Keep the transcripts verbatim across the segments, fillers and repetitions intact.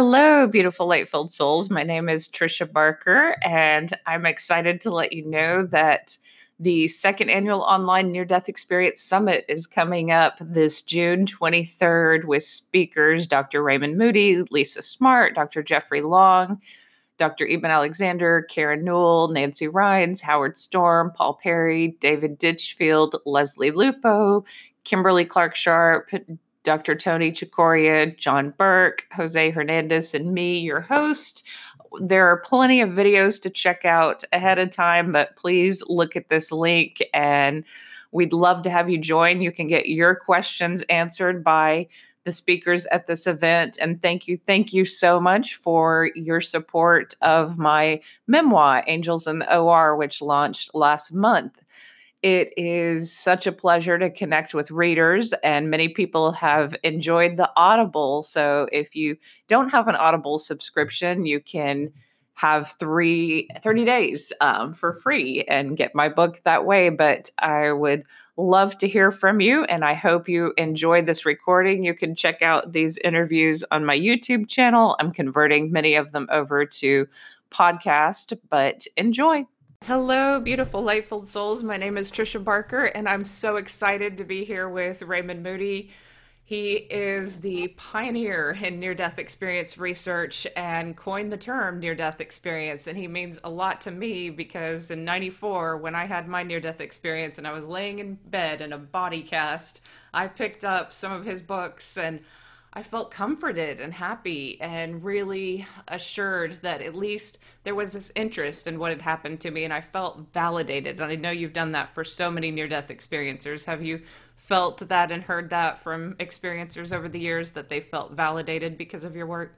Hello, beautiful light-filled souls. My name is Trisha Barker, and I'm excited to let you know that the second annual Online Near-Death Experience Summit is coming up this June twenty-third with speakers Doctor Raymond Moody, Lisa Smart, Doctor Jeffrey Long, Doctor Eben Alexander, Karen Newell, Nancy Rhines, Howard Storm, Paul Perry, David Ditchfield, Leslie Lupo, Kimberly Clark Sharp, Doctor Tony Chikoria, John Burke, Jose Hernandez, and me, your host. There are plenty of videos to check out ahead of time, but please look at this link and we'd love to have you join. You can get your questions answered by the speakers at this event. And thank you, thank you so much for your support of my memoir, Angels in the O R, which launched last month. It is such a pleasure to connect with readers, and many people have enjoyed the Audible. So if you don't have an Audible subscription, you can have three, thirty days um, for free and get my book that way. But I would love to hear from you, and I hope you enjoyed this recording. You can check out these interviews on my YouTube channel. I'm converting many of them over to podcast, but enjoy. Hello, beautiful light-filled souls. My name is Trisha Barker, and I'm so excited to be here with Raymond Moody. He is the pioneer in near-death experience research and coined the term near-death experience. And he means a lot to me because in ninety-four, when I had my near-death experience and I was laying in bed in a body cast, I picked up some of his books and I felt comforted and happy and really assured that at least there was this interest in what had happened to me, and I felt validated. And I know you've done that for so many near-death experiencers. Have you felt that and heard that from experiencers over the years, that they felt validated because of your work?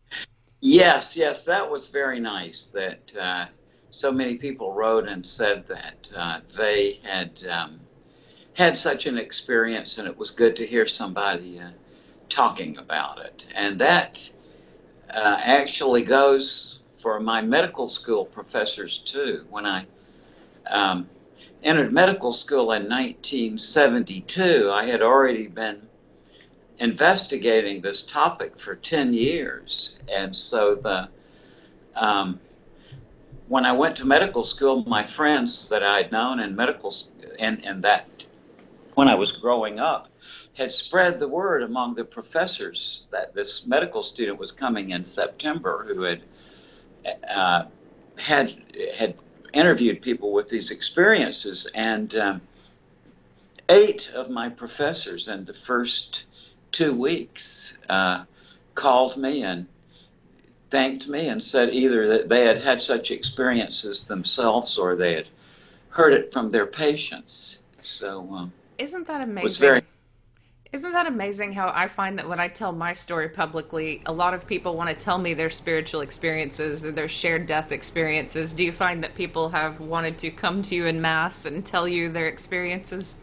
Yes, yes, that was very nice that uh, so many people wrote and said that uh, they had um, had such an experience, and it was good to hear somebody uh, talking about it. And that uh, actually goes for my medical school professors too. When I um, entered medical school in nineteen seventy-two, I had already been investigating this topic for ten years. And so the um, when I went to medical school, my friends that I had known in medical and, and that when I was growing up had spread the word among the professors that this medical student was coming in September who had uh, had had interviewed people with these experiences. And um, eight of my professors in the first two weeks uh, called me and thanked me and said either that they had had such experiences themselves or they had heard it from their patients. So um, isn't that amazing? It was very Isn't that amazing how I find that when I tell my story publicly, a lot of people want to tell me their spiritual experiences or their shared death experiences. Do you find that people have wanted to come to you en masse and tell you their experiences?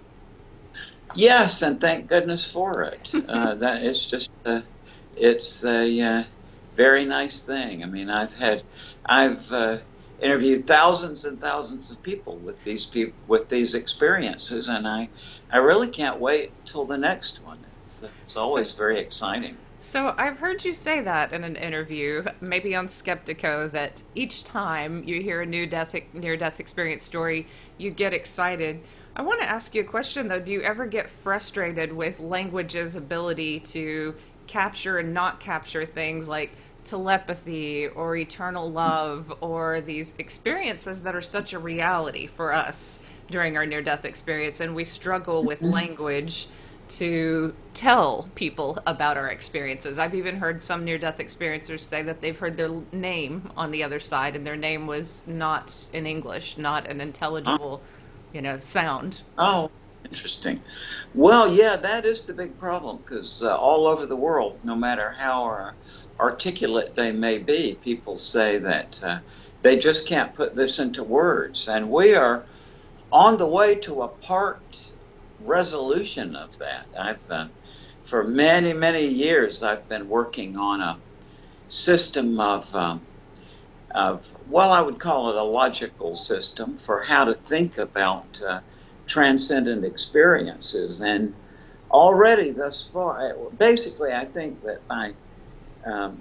Yes, and thank goodness for it. uh, that it's just uh, it's a uh, very nice thing. I mean, I've had I've uh, interviewed thousands and thousands of people with these people with these experiences, and I I really can't wait till the next one. It's, it's always so, very exciting. So I've heard you say that in an interview, maybe on Skeptico, that each time you hear a new death near-death experience story, you get excited. I want to ask you a question, though. Do you ever get frustrated with language's ability to capture and not capture things like telepathy or eternal love or these experiences that are such a reality for us during our near-death experience, and we struggle with language to tell people about our experiences? I've even heard some near-death experiencers say that they've heard their name on the other side and their name was not in English, not an intelligible, you know, sound. Oh, interesting. Well, yeah, that is the big problem, because uh, all over the world, no matter how uh, articulate they may be, people say that uh, they just can't put this into words. And we are on the way to a part resolution of that. I've uh, for many, many years, I've been working on a system of, um, of, well, I would call it a logical system for how to think about uh, transcendent experiences. And already thus far, basically, I think that by um,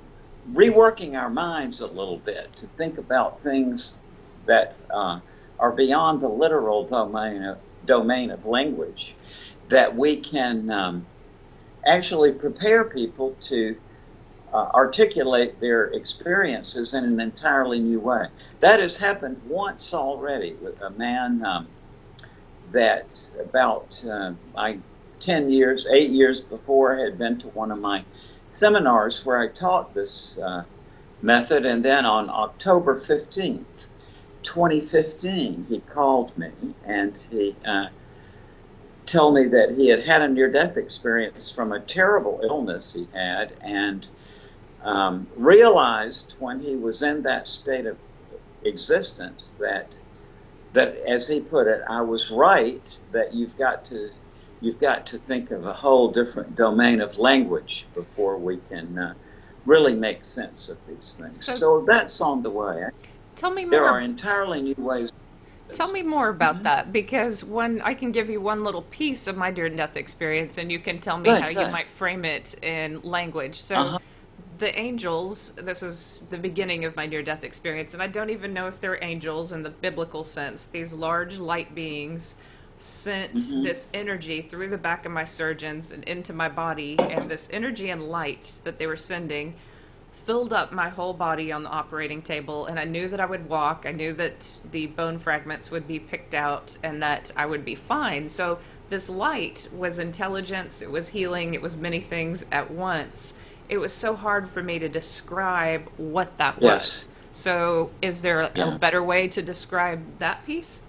reworking our minds a little bit to think about things that uh, are beyond the literal domain of, domain of language, that we can um, actually prepare people to uh, articulate their experiences in an entirely new way. That has happened once already with a man um, that about uh, I, ten years, eight years before had been to one of my seminars where I taught this uh, method. And then on October fifteenth, twenty fifteen, he called me and he uh, told me that he had had a near-death experience from a terrible illness he had, and um, realized when he was in that state of existence that that, as he put it, I was right, that you've got to you've got to think of a whole different domain of language before we can uh, really make sense of these things. So, so that's on the way. Tell me more. There are entirely new ways. Tell me more about mm-hmm. that, because when I can give you one little piece of my near-death experience, and you can tell me right, how right. you might frame it in language. So. Uh-huh. The angels, this is the beginning of my near-death experience, and I don't even know if they're angels in the biblical sense. These large light beings sent mm-hmm. this energy through the back of my surgeons and into my body, and this energy and light that they were sending filled up my whole body on the operating table, and I knew that I would walk. I knew that the bone fragments would be picked out and that I would be fine. So this light was intelligence, it was healing, it was many things at once. It was so hard for me to describe what that yes. was. So is there a, yeah. a better way to describe that piece?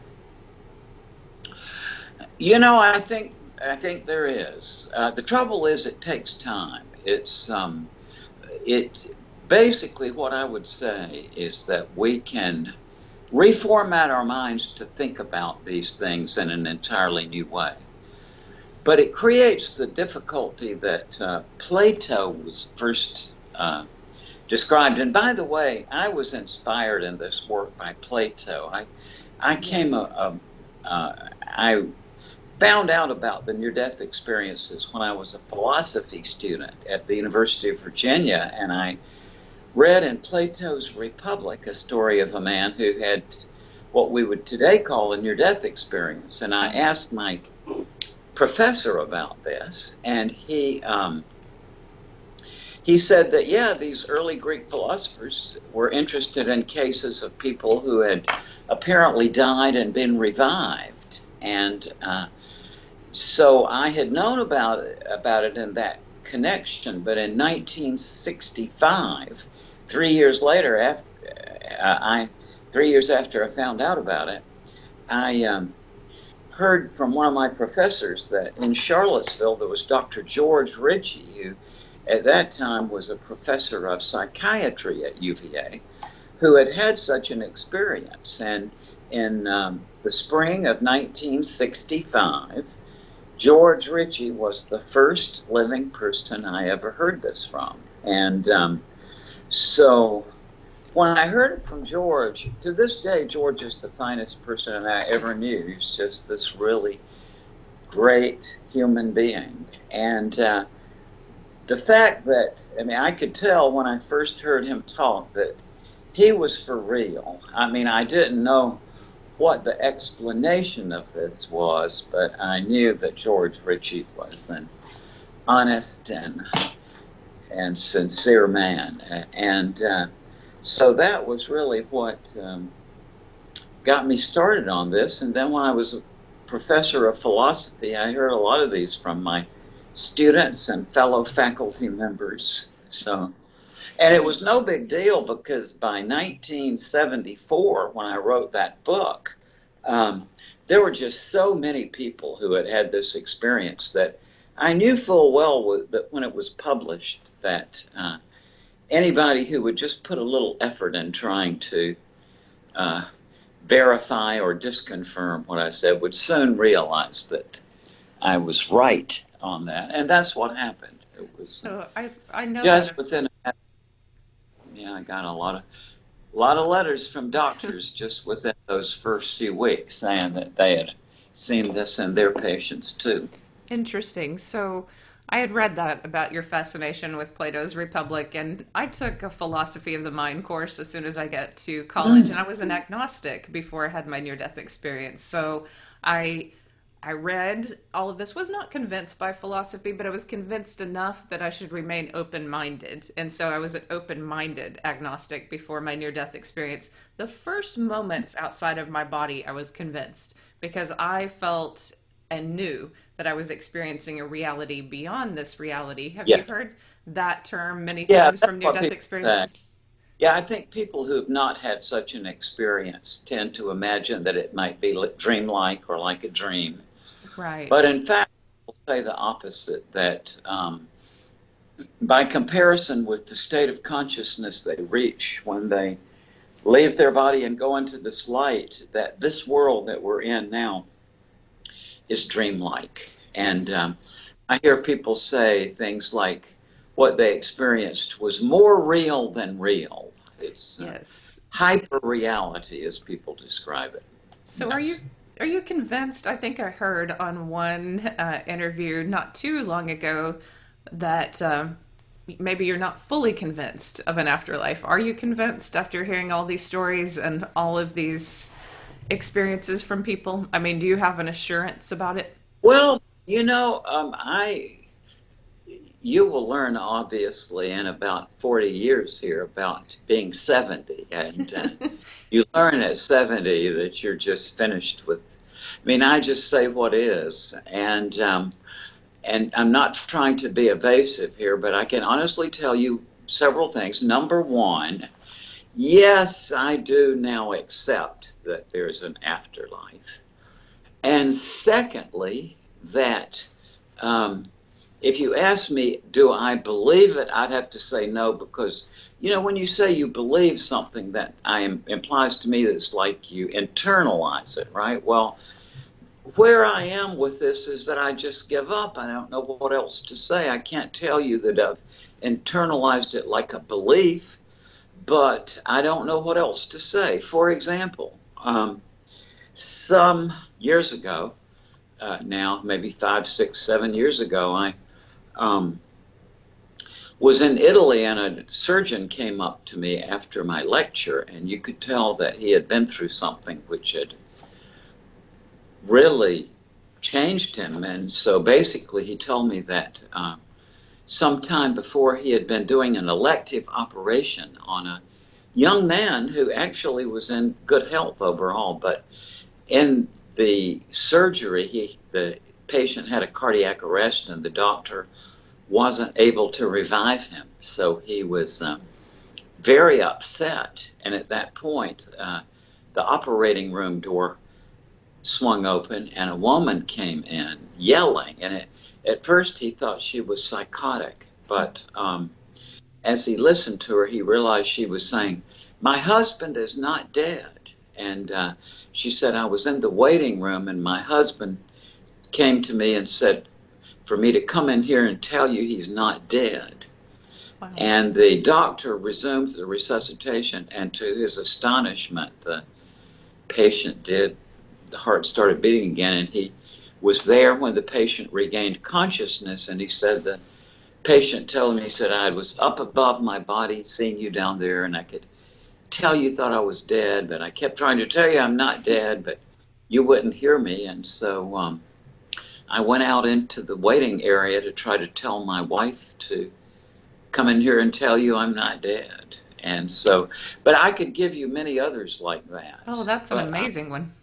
You know, I think I think there is. Uh, the trouble is it takes time. It's um, it basically what I would say is that we can reformat our minds to think about these things in an entirely new way. But it creates the difficulty that uh, Plato was first uh, described. And by the way, I was inspired in this work by Plato. I, I came, yes. a, a, uh, I found out about the near-death experiences when I was a philosophy student at the University of Virginia, and I read in Plato's Republic a story of a man who had what we would today call a near-death experience. And I asked my professor about this, and he um, he said that yeah, these early Greek philosophers were interested in cases of people who had apparently died and been revived, and uh, so I had known about it, about it in that connection. But in nineteen sixty-five, three years later, after uh, I three years after I found out about it, I um, heard from one of my professors that in Charlottesville there was Doctor George Ritchie, who at that time was a professor of psychiatry at U V A, who had had such an experience. And in um, the spring of nineteen sixty-five, George Ritchie was the first living person I ever heard this from. And um, so when I heard it from George, to this day, George is the finest person I ever knew. He's just this really great human being. And uh, the fact that, I mean, I could tell when I first heard him talk that he was for real. I mean, I didn't know what the explanation of this was, but I knew that George Ritchie was an honest and, and sincere man. And uh, So that was really what um, got me started on this. And then when I was a professor of philosophy, I heard a lot of these from my students and fellow faculty members. So, and it was no big deal, because by nineteen seventy-four, when I wrote that book, um, there were just so many people who had had this experience that I knew full well that when it was published that uh, anybody who would just put a little effort in trying to uh, verify or disconfirm what I said would soon realize that I was right on that. And that's what happened. It was so I I know just that. within a, yeah, I got a lot of a lot of letters from doctors just within those first few weeks saying that they had seen this in their patients too. Interesting. So I had read that about your fascination with Plato's Republic, and I took a philosophy of the mind course as soon as I got to college, and I was an agnostic before I had my near-death experience. So I I read all of this, was not convinced by philosophy, but I was convinced enough that I should remain open-minded. And so I was an open-minded agnostic before my near-death experience. The first moments outside of my body, I was convinced because I felt and knew that I was experiencing a reality beyond this reality. Have you Yes. heard that term many Yeah, times that's from near what death people say. experiences? Yeah, I think people who've not had such an experience tend to imagine that it might be li- dreamlike or like a dream. Right. But in fact, people say the opposite, that um, by comparison with the state of consciousness they reach when they leave their body and go into this light, that this world that we're in now is dreamlike. And Yes. um, I hear people say things like what they experienced was more real than real. It's uh, Yes. hyper reality, as people describe it. So are you Yes. are you convinced? I think I heard on one uh, interview not too long ago that um, maybe you're not fully convinced of an afterlife. Are you convinced after hearing all these stories and all of these experiences from people? I mean, do you have an assurance about it? Well, you know, um, I you will learn obviously in about forty years here about being seventy, and uh, you learn at seventy that you're just finished with. I mean, I just say what is, and um, and I'm not trying to be evasive here, but I can honestly tell you several things. Number one, yes, I do now accept that there's an afterlife. And secondly, that um, if you ask me, do I believe it? I'd have to say no, because, you know, when you say you believe something, that I am, implies to me that it's like you internalize it, right? Well, where I am with this is that I just give up. I don't know what else to say. I can't tell you that I've internalized it like a belief, but I don't know what else to say. For example, um, some years ago, uh, now maybe five, six, seven years ago, I um, was in Italy, and a surgeon came up to me after my lecture, and you could tell that he had been through something which had really changed him. And so basically, he told me that uh, sometime before he had been doing an elective operation on a young man who actually was in good health overall, but in the surgery, he, the patient had a cardiac arrest, and the doctor wasn't able to revive him. So he was um, very upset. And at that point, uh, the operating room door swung open, and a woman came in yelling. And it, at first, he thought she was psychotic, but um, as he listened to her, he realized she was saying, "My husband is not dead." And uh, she said, "I was in the waiting room, and my husband came to me and said for me to come in here and tell you he's not dead." Wow. And the doctor resumed the resuscitation, and to his astonishment, the patient did, the heart started beating again, and he was there when the patient regained consciousness. And he said, the patient told me, he said, "I was up above my body seeing you down there, and I could tell you thought I was dead, but I kept trying to tell you I'm not dead, but you wouldn't hear me." And so um, I went out into the waiting area to try to tell my wife to come in here and tell you I'm not dead. And so, but I could give you many others like Oh, that. that's an But I, amazing one.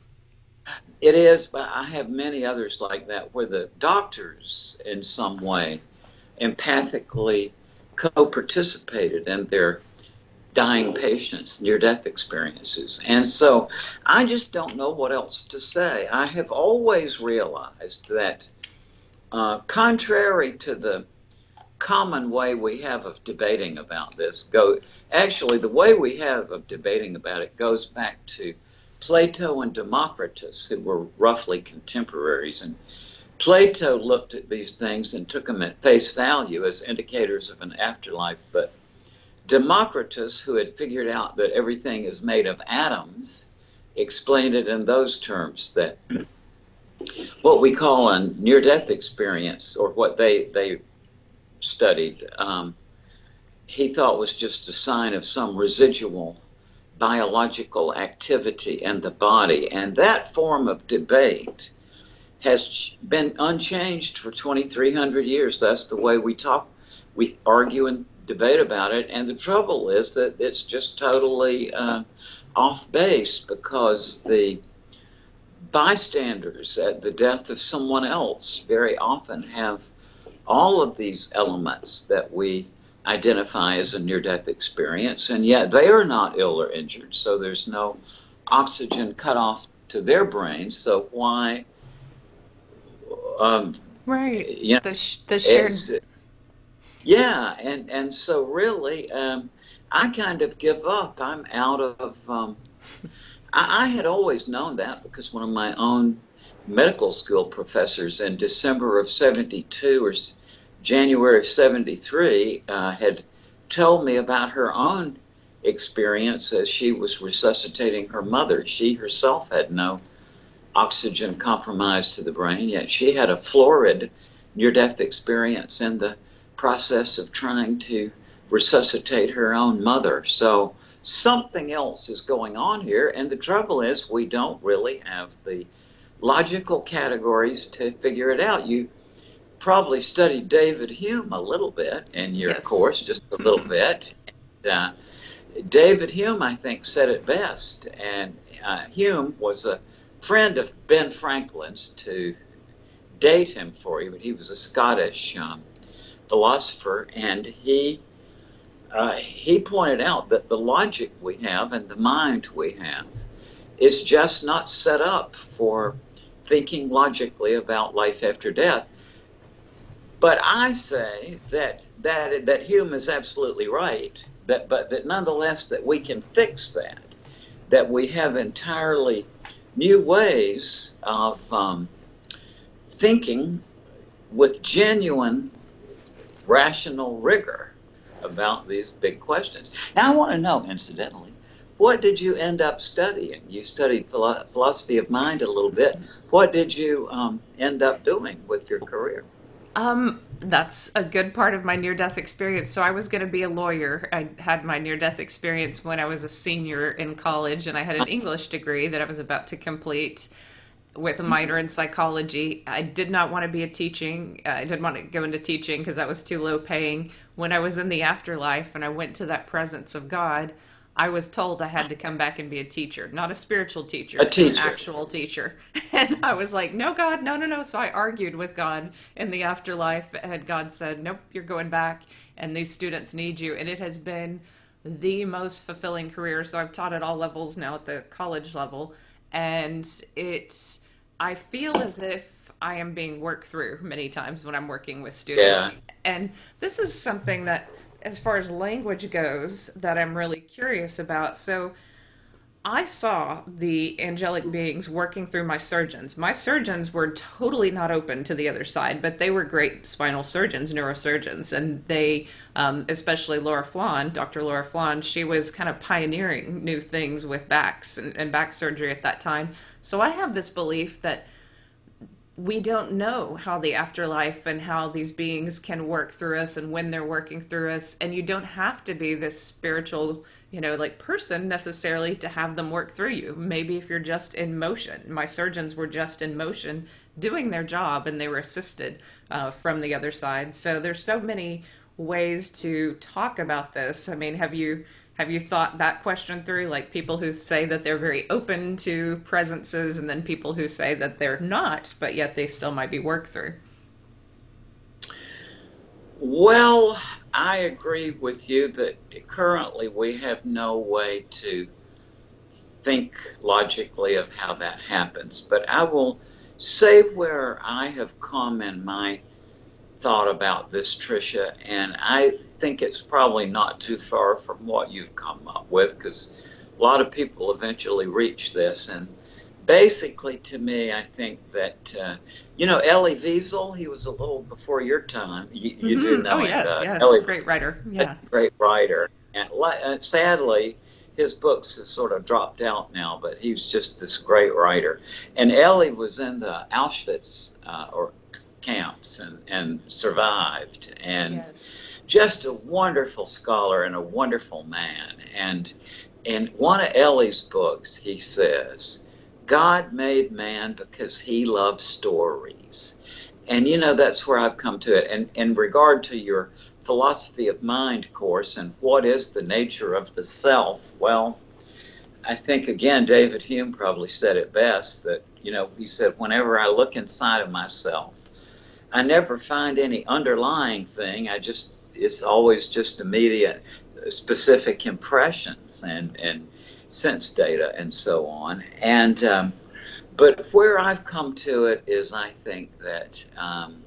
it is, but I have many others like that where the doctors, in some way, empathically co-participated in their dying patients' near-death experiences. And so I just don't know what else to say. I have always realized that, uh, contrary to the common way we have of debating about this, go actually the way we have of debating about it goes back to Plato and Democritus, who were roughly contemporaries. And Plato looked at these things and took them at face value as indicators of an afterlife, but Democritus, who had figured out that everything is made of atoms, explained it in those terms, that what we call a near-death experience, or what they, they studied, um, he thought was just a sign of some residual biological activity in the body. And that form of debate has been unchanged for twenty-three hundred years. That's the way we talk, we argue and debate about it. And the trouble is that it's just totally uh, off base, because the bystanders at the death of someone else very often have all of these elements that we identify as a near-death experience, and yet they are not ill or injured, so there's no oxygen cut off to their brains. So why, um, Right. you know, The sh- the shared. yeah, and and so really, um, I kind of give up. I'm out of. Um, I, I had always known that, because one of my own medical school professors in December of seventy-two or January of seventy-three uh, had told me about her own experience as she was resuscitating her mother. She herself had no oxygen compromise to the brain, yet she had a florid near-death experience in the process of trying to resuscitate her own mother. So something else is going on here, and the trouble is we don't really have the logical categories to figure it out. You probably studied David Hume a little bit in your Yes. course, just a little bit. And, uh, David Hume, I think, said it best. And uh, Hume was a friend of Ben Franklin's, to date him for you, but he was a Scottish um, philosopher, and he uh, he pointed out that the logic we have and the mind we have is just not set up for thinking logically about life after death. But I say that that that Hume is absolutely right, that but that nonetheless that we can fix that, that we have entirely new ways of um, thinking with genuine rational rigor about these big questions. Now I want to know, incidentally, what did you end up studying? You studied philo- philosophy of mind a little bit. What did you um, end up doing with your career? Um, that's a good part of my near death experience. So I was going to be a lawyer. I had my near death experience when I was a senior in college, and I had an English degree that I was about to complete with a minor in psychology. I did not want to be a teaching. I didn't want to go into teaching because that was too low paying. When I was in the afterlife and I went to that presence of God, I was told I had to come back and be a teacher, not a spiritual teacher, A an teacher. actual teacher. And I was like, no, God, no, no, no. So I argued with God in the afterlife, and God said, nope, you're going back, and these students need you. And it has been the most fulfilling career. So I've taught at all levels now at the college level, and it's, I feel as if I am being worked through many times when I'm working with Yeah. students. And this is something that, as far as language goes, that I'm really curious about. So I saw the angelic beings working through my surgeons. My surgeons were totally not open to the other side, but they were great spinal surgeons, neurosurgeons, and they, um, especially Laura Flan, Doctor Laura Flan, she was kind of pioneering new things with backs and, and back surgery at that time. So I have this belief that we don't know how the afterlife and how these beings can work through us and when they're working through us. And you don't have to be this spiritual, you know, like person necessarily to have them work through you. Maybe if you're just in motion. My surgeons were just in motion doing their job, and they were assisted uh, from the other side. So there's so many ways to talk about this. I mean, have you have you thought that question through? Like people who say that they're very open to presences, and then people who say that they're not, but yet they still might be worked through. Well, I agree with you that currently we have no way to think logically of how that happens. But I will say where I have come in my thought about this, Tricia, and I think it's probably not too far from what you've come up with, because a lot of people eventually reach this. And basically, to me, I think that, uh, you know, Elie Wiesel, he was a little before your time. You, you do Hmm. Oh know him, yes, uh, yes, Elie, great writer. a Yeah. great writer. And, and sadly, his books have sort of dropped out now, but he was just this great writer. And Elie was in the Auschwitz, uh, or camps and, and survived, and Yes. just a wonderful scholar and a wonderful man. And in one of Ellie's books, he says, God made man because he loves stories. And you know, that's where I've come to it. And in regard to your philosophy of mind course and what is the nature of the self, well, I think, again, David Hume probably said it best that, you know, he said, whenever I look inside of myself, I never find any underlying thing. I just, it's always just immediate, specific impressions and, and sense data and so on. And, um, but where I've come to it is I think that um,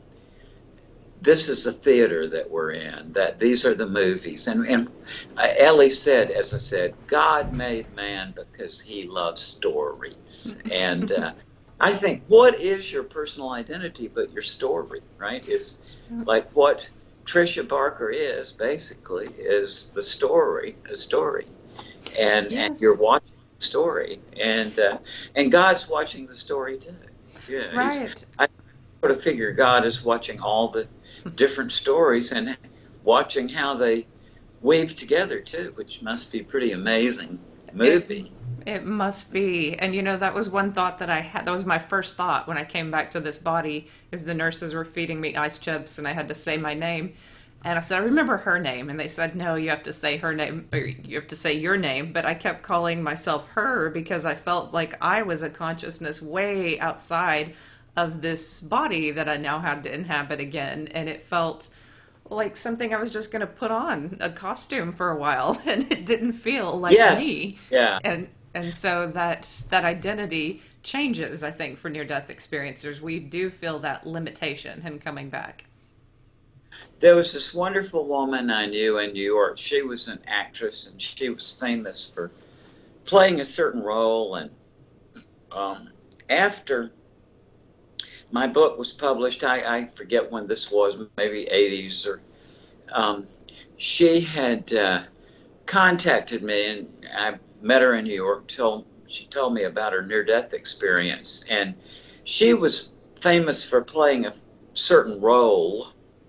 this is the theater that we're in, that these are the movies. And, and uh, Ellie said, as I said, God made man because he loves stories. And uh, I think, what is your personal identity but your story, right? Is like what Tricia Barker is, basically, is the story, a story. And, and Yes. you're watching the story. And, uh, and God's watching the story, too. Yeah, he's, Right. I sort of figure God is watching all the different stories and watching how they weave together too, which must be pretty amazing It movie. it must be. And you know, that was one thought that I had. That was my first thought when I came back to this body, is the nurses were feeding me ice chips and I had to say my name. And I said, I remember her name. And they said, no, you have to say her name, or you have to say your name. But I kept calling myself her because I felt like I was a consciousness way outside of this body that I now had to inhabit again. And it felt like something I was just going to put on a costume for a while, and it didn't feel like Yes, me. yeah. And and so that that identity changes, I think, for near death experiencers. We do feel that limitation in coming back. There was this wonderful woman I knew in New York. She was an actress and she was famous for playing a certain role. And um, after my book was published, I, I forget when this was, maybe eighties, or um, she had uh, contacted me, and I met her in New York. Told She told me about her near-death experience, and she was famous for playing a certain role.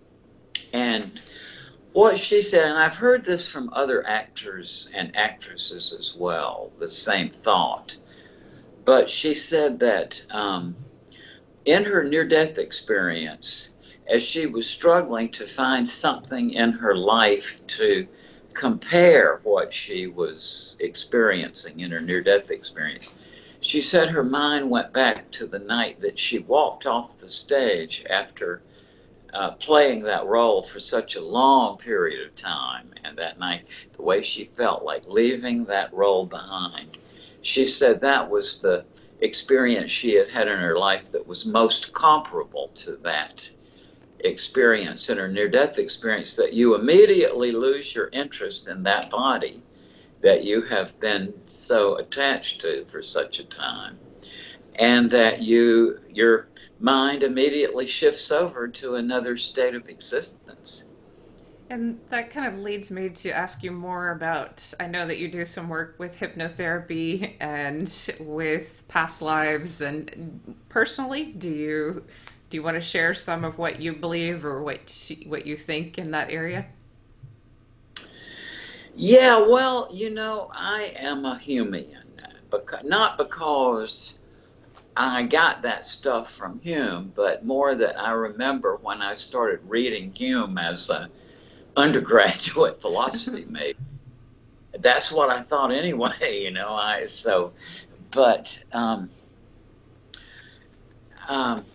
And what she said, and I've heard this from other actors and actresses as well, the same thought. But she said that um, in her near-death experience, as she was struggling to find something in her life to compare what she was experiencing in her near-death experience, she said her mind went back to the night that she walked off the stage after uh, playing that role for such a long period of time. And that night, the way she felt like leaving that role behind, she said that was the experience she had had in her life that was most comparable to that experience in her near-death experience, that you immediately lose your interest in that body that you have been so attached to for such a time, and that you your mind immediately shifts over to another state of existence. And that kind of leads me to ask you more about, I know that you do some work with hypnotherapy and with past lives, and personally, do you do you want to share some of what you believe or what what you think in that area? Yeah, well, you know, I am a Humean, because, not because I got that stuff from Hume, but more that I remember when I started reading Hume as an undergraduate philosophy major. That's what I thought anyway, you know. I so, but um, um,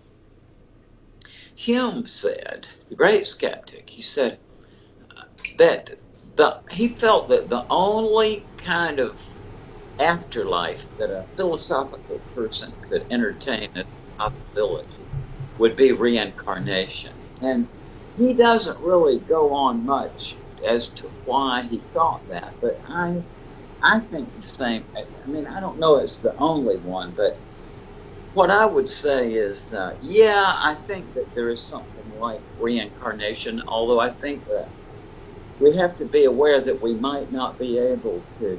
Hume said, the great skeptic, he said that the he felt that the only kind of afterlife that a philosophical person could entertain as a possibility would be reincarnation. And he doesn't really go on much as to why he thought that, but I I think the same. I mean, I don't know it's the only one, but what I would say is, uh, yeah, I think that there is something like reincarnation, although I think that we have to be aware that we might not be able to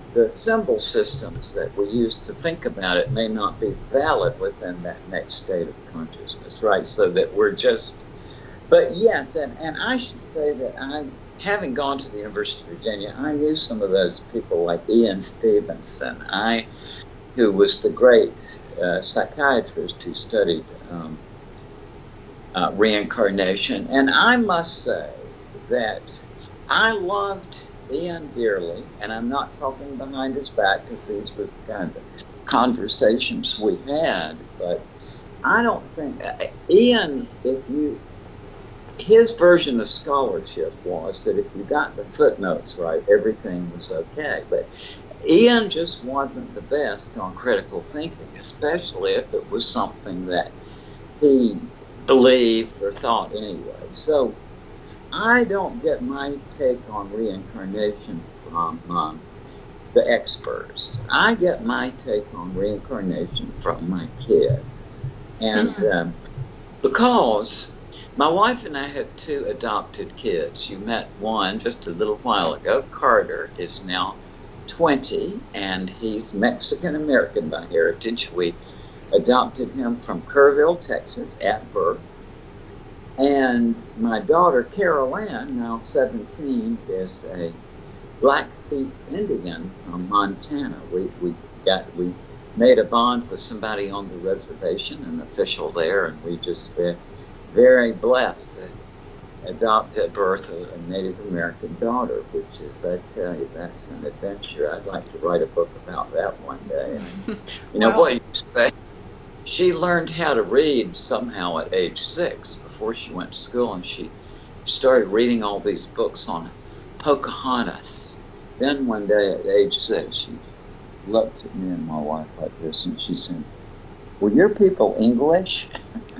the symbol systems that we use to think about it may not be valid within that next state of consciousness, right? So that we're just, but yes, and, and I should say that I, having gone to the University of Virginia, I knew some of those people like Ian Stevenson, I, who was the great uh, psychiatrist who studied um, uh, reincarnation. And I must say that I loved Ian dearly, and I'm not talking behind his back because these were the kind of conversations we had, but I don't think, uh, Ian, if you, his version of scholarship was that if you got the footnotes right, everything was okay. But Ian just wasn't the best on critical thinking, especially if it was something that he believed or thought anyway. So I don't get my take on reincarnation from um, the experts. I get my take on reincarnation from my kids. And um, because my wife and I have two adopted kids. You met one just a little while ago. Carter is now twenty, and he's Mexican-American by heritage. We adopted him from Kerrville, Texas, at birth. And my daughter, Carol Ann, now seventeen, is a Blackfeet Indian from Montana. We, we, got, we made a bond with somebody on the reservation, an official there, and we just been very blessed to adopt at birth a, a Native American daughter, which is, I tell you, that's an adventure. I'd like to write a book about that one day. And, you know, wow. What you say? She learned how to read somehow at age six before she went to school, and she started reading all these books on Pocahontas. Then one day at age six, she looked at me and my wife like this, and she said, "Were your people English?"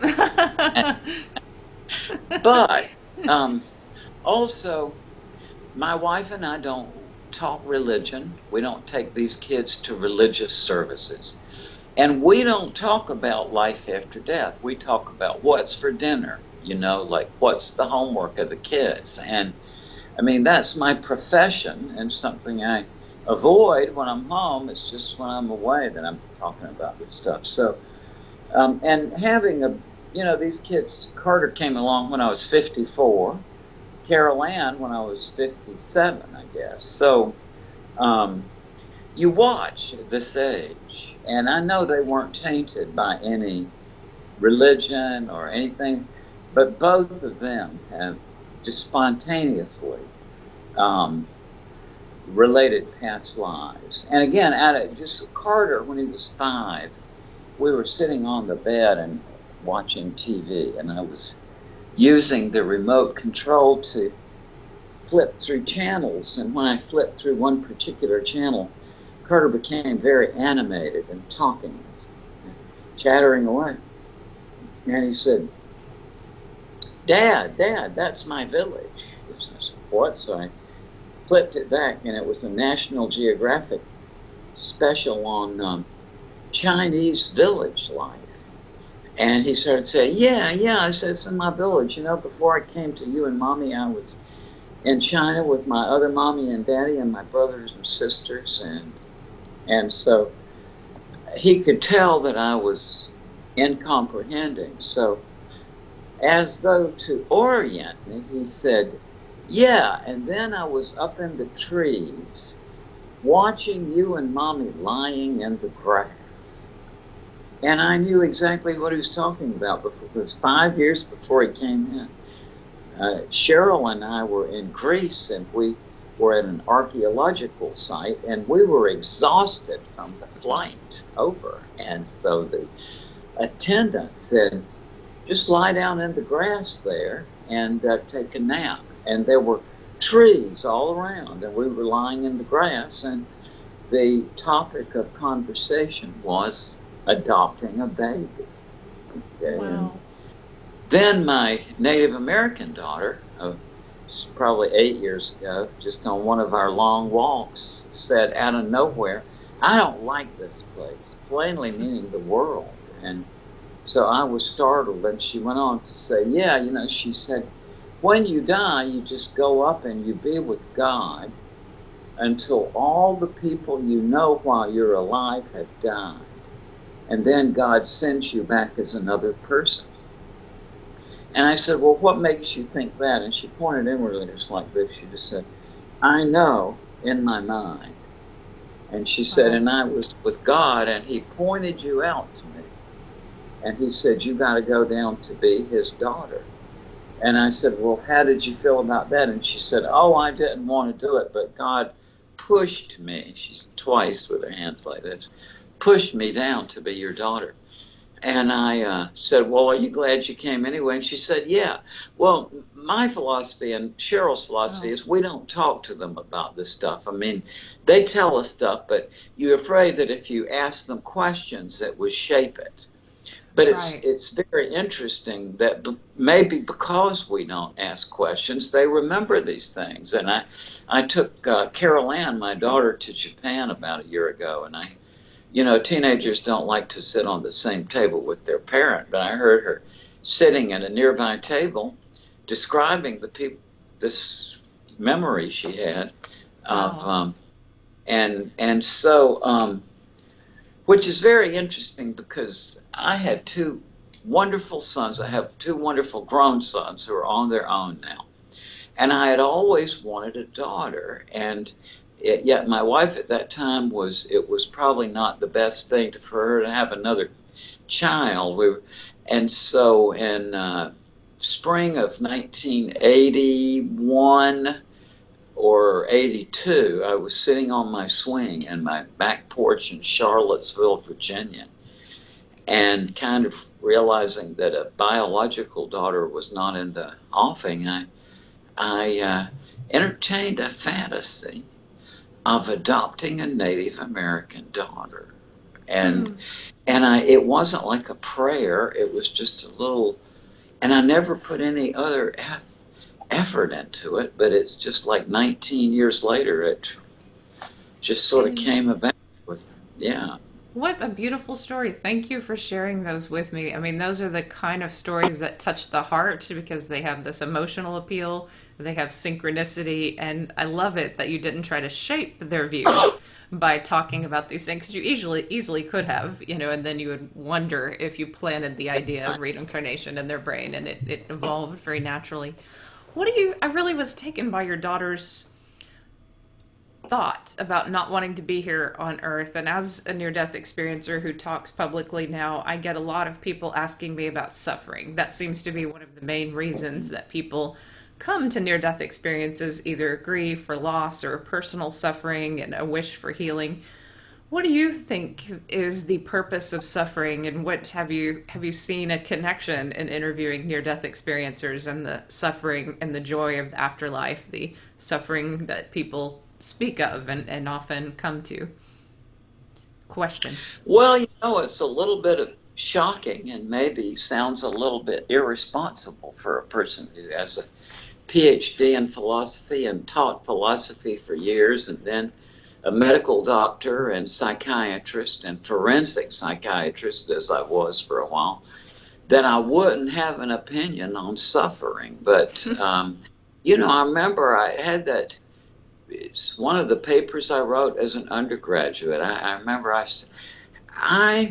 But um, also, my wife and I don't talk religion. We don't take these kids to religious services. And we don't talk about life after death. We talk about what's for dinner, you know, like what's the homework of the kids. And I mean, that's my profession and something I avoid when I'm home. It's just when I'm away that I'm talking about this stuff. So, um, and having a, you know, these kids, Carter came along when I was fifty-four, Carol Ann when I was fifty-seven, I guess. So, um, you watch at this age, and I know they weren't tainted by any religion or anything, but both of them have just spontaneously um, related past lives. And again, out of just Carter, when he was five, we were sitting on the bed and watching T V, and I was using the remote control to flip through channels. And when I flipped through one particular channel, Carter became very animated and talking, chattering away. And he said, "Dad, Dad, that's my village." I said, "What?" So I flipped it back, and it was a National Geographic special on um, Chinese village life. And he started saying, yeah, yeah, I said, "It's in my village. You know, before I came to you and Mommy, I was in China with my other mommy and daddy and my brothers and sisters." And And so he could tell that I was incomprehending. So as though to orient me, he said, "Yeah, and then I was up in the trees watching you and Mommy lying in the grass." And I knew exactly what he was talking about. It was five years before he came in. Uh, Cheryl and I were in Greece, and we were at an archaeological site, and we were exhausted from the flight over. And so the attendant said, "Just lie down in the grass there and uh, take a nap." And there were trees all around, and we were lying in the grass, and the topic of conversation was adopting a baby. Okay? Wow. And then my Native American daughter, uh, probably eight years ago, just on one of our long walks, said out of nowhere, "I don't like this place," plainly meaning the world. And so I was startled, and she went on to say, "Yeah, you know," she said, "when you die, you just go up and you be with God, until all the people you know while you're alive have died. And then God sends you back as another person. And I said, well, what makes you think that? And she pointed inwardly just like this. She just said, I know in my mind. And she said, and I was with God, and he pointed you out to me. And he said, you got to go down to be his daughter. And I said, well, how did you feel about that? And she said, oh, I didn't want to do it, but God pushed me. She's twice with her hands like this. Pushed me down to be your daughter. And I uh, said, well, are you glad you came anyway? And she said, yeah. Well, my philosophy and Cheryl's philosophy oh. is we don't talk to them about this stuff. I mean, they tell us stuff, but you're afraid that if you ask them questions, that would shape it. But it's right. it's very interesting that b- maybe because we don't ask questions, they remember these things. And I, I took uh, Carol Ann, my daughter, to Japan about a year ago, and I You know, teenagers don't like to sit on the same table with their parent, but I heard her sitting at a nearby table describing the people, this memory she had of, wow. um, and and so, um, which is very interesting because I had two wonderful sons. I have two wonderful grown sons who are on their own now, and I had always wanted a daughter, and It, yet my wife at that time was, it was probably not the best thing to, for her to have another child. We were, and so in uh, spring of nineteen eighty-one or eighty-two, I was sitting on my swing in my back porch in Charlottesville, Virginia, and kind of realizing that a biological daughter was not in the offing, I, I uh, entertained a fantasy of adopting a Native American daughter. And mm. and I it wasn't like a prayer, it was just a little, and I never put any other eff, effort into it, but it's just like nineteen years later, it just sort of came about with, yeah. What a beautiful story. Thank you for sharing those with me. I mean, those are the kind of stories that touch the heart because they have this emotional appeal, they have synchronicity, and I love it that you didn't try to shape their views by talking about these things, because you easily easily could have, you know, and then you would wonder if you planted the idea of reincarnation in their brain, and it, it evolved very naturally. What do you, I really was taken by your daughter's thoughts about not wanting to be here on Earth. And as a near-death experiencer who talks publicly now, I get a lot of people asking me about suffering. That seems to be one of the main reasons that people come to near-death experiences, either grief or loss or personal suffering and a wish for healing. What do you think is the purpose of suffering, and what have you have you seen a connection in interviewing near-death experiencers and the suffering and the joy of the afterlife, the suffering that people speak of and, and often come to question? Well, you know, it's a little bit of shocking and maybe sounds a little bit irresponsible for a person who has a P H D in philosophy and taught philosophy for years, and then a medical doctor and psychiatrist and forensic psychiatrist, as I was for a while, that I wouldn't have an opinion on suffering. But, um, you know, I remember I had that, it's one of the papers I wrote as an undergraduate. I, I remember I, I,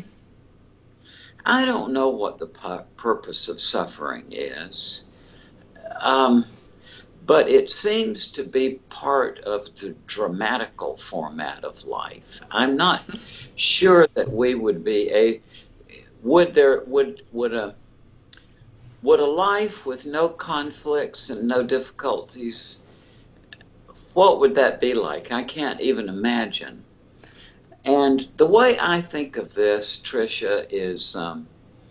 I don't know what the pu- purpose of suffering is, um, but it seems to be part of the dramatical format of life. I'm not sure that we would be a, would there, would, would a, would a life with no conflicts and no difficulties, what would that be like? I can't even imagine. And the way I think of this, Tricia, is um,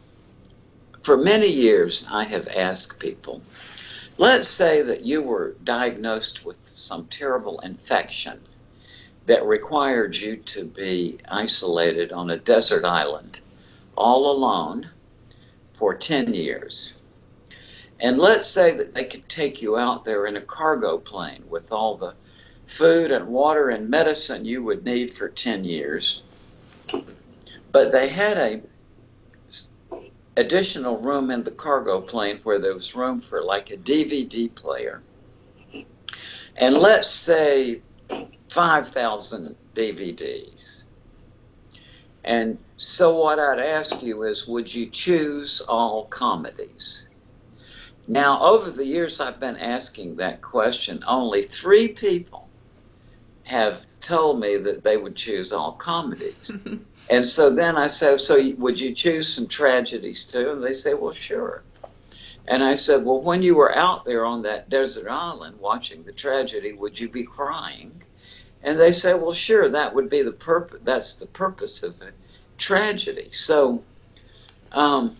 for many years I have asked people, let's say that you were diagnosed with some terrible infection that required you to be isolated on a desert island all alone for ten years. And let's say that they could take you out there in a cargo plane with all the food and water and medicine you would need for ten years. But they had a additional room in the cargo plane where there was room for like a D V D player. And let's say five thousand D V Ds. And so what I'd ask you is, would you choose all comedies? Now, over the years I've been asking that question, only three people have told me that they would choose all comedies. And so then I said, so would you choose some tragedies too? And they say, well, sure. And I said, well, when you were out there on that desert island watching the tragedy, would you be crying? And they say, well, sure, that would be the purpose. That's the purpose of a tragedy. So um,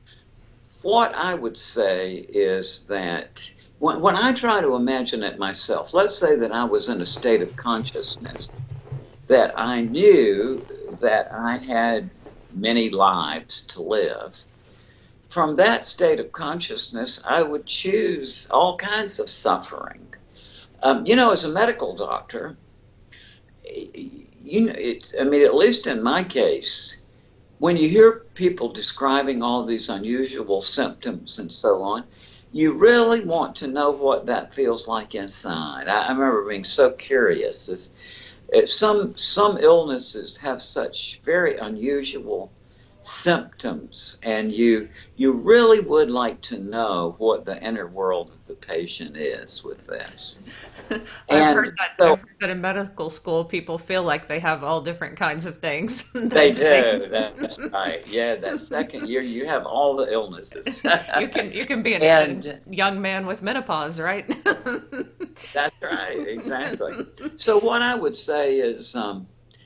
what I would say is that when, when I try to imagine it myself, let's say that I was in a state of consciousness, that I knew that I had many lives to live. From that state of consciousness, I would choose all kinds of suffering. Um, you know, as a medical doctor, you know, it, I mean, at least in my case, when you hear people describing all these unusual symptoms and so on, you really want to know what that feels like inside. I, I remember being so curious. As, as some some illnesses have such very unusual symptoms, and you you really would like to know what the inner world of the patient is with this. I've And heard that so I've heard that in medical school people feel like they have all different kinds of things they that they do. That's right. Yeah, that second year you have all the illnesses. you can you can be an, a And young man with menopause, right? that's right, exactly. So what I would say is, um,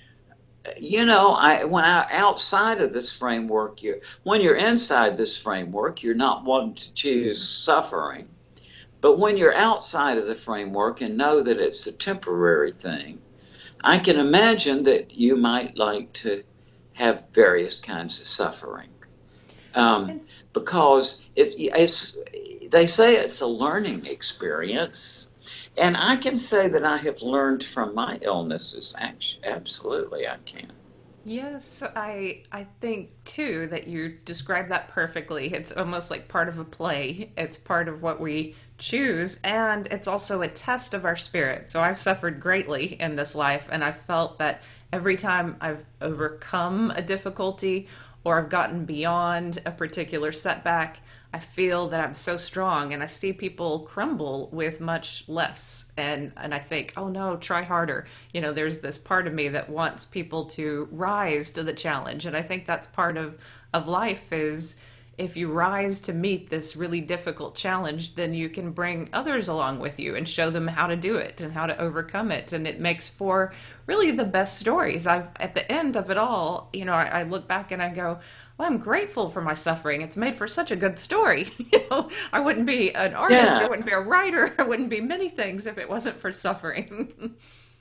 you know, I when I outside of this framework, you when you're inside this framework, you're not wanting to choose suffering. But when you're outside of the framework and know that it's a temporary thing, I can imagine that you might like to have various kinds of suffering. Um, because it's, it's, they say it's a learning experience. And I can say that I have learned from my illnesses. Actually, absolutely, I can. Yes, I I think too that you describe that perfectly. It's almost like part of a play. It's part of what we choose, and it's also a test of our spirit. So I've suffered greatly in this life, and I've felt that every time I've overcome a difficulty or I've gotten beyond a particular setback, I feel that I'm so strong, and I see people crumble with much less. And and I think, oh no, try harder. You know, there's this part of me that wants people to rise to the challenge. And I think that's part of of life is if you rise to meet this really difficult challenge, then you can bring others along with you and show them how to do it and how to overcome it. And it makes for really the best stories. I've at the end of it all, you know, I, I look back and I go, well, I'm grateful for my suffering. It's made for such a good story. You know, I wouldn't be an artist, I Yeah. wouldn't be a writer, I wouldn't be many things if it wasn't for suffering.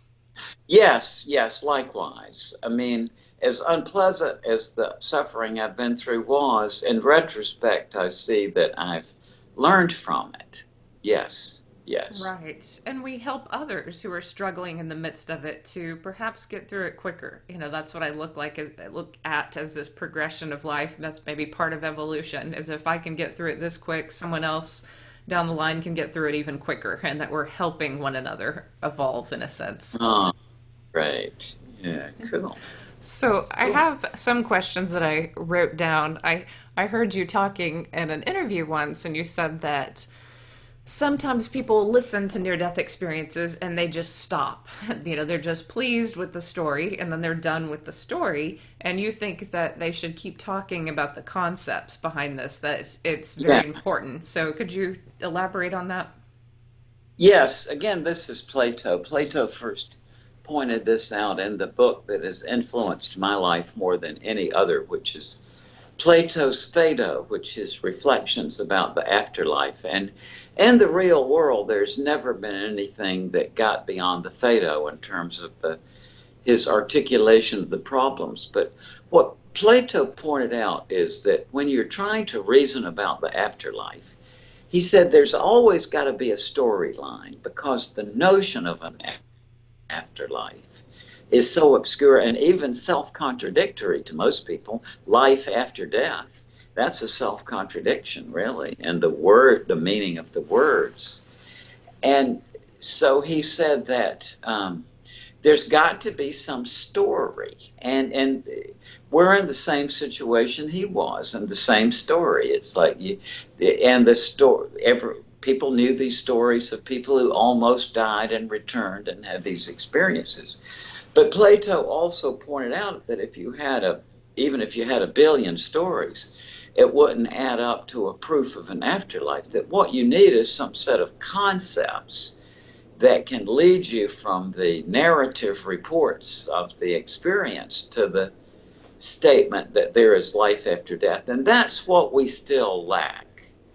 Yes, yes, likewise. I mean, as unpleasant as the suffering I've been through was, in retrospect, I see that I've learned from it. Yes, yes. Right. And we help others who are struggling in the midst of it to perhaps get through it quicker. You know, that's what I look like as I look at as this progression of life. That's maybe part of evolution, is if I can get through it this quick, someone else down the line can get through it even quicker, and that we're helping one another evolve in a sense. Oh, great. Yeah, cool. So I Cool. have some questions that I wrote down. I I heard you talking in an interview once, and you said that sometimes people listen to near death experiences and they just stop. You know, they're just pleased with the story and then they're done with the story. And you think that they should keep talking about the concepts behind this, that it's, it's Yeah. very important. So could you elaborate on that? Yes, again, this is Plato. Plato first pointed this out in the book that has influenced my life more than any other, which is Plato's Phaedo, which is reflections about the afterlife. And in the real world, there's never been anything that got beyond the Phaedo in terms of the, his articulation of the problems. But what Plato pointed out is that when you're trying to reason about the afterlife, he said there's always got to be a storyline because the notion of an afterlife is so obscure and even self-contradictory to most people. Life after death, that's a self-contradiction, really, and the word, the meaning of the words. And so he said that um, there's got to be some story. And and we're in the same situation he was, and the same story. It's like you, and the story. Every people knew these stories of people who almost died and returned and had these experiences. But Plato also pointed out that if you had a, even if you had a billion stories, it wouldn't add up to a proof of an afterlife. That what you need is some set of concepts that can lead you from the narrative reports of the experience to the statement that there is life after death. And that's what we still lack.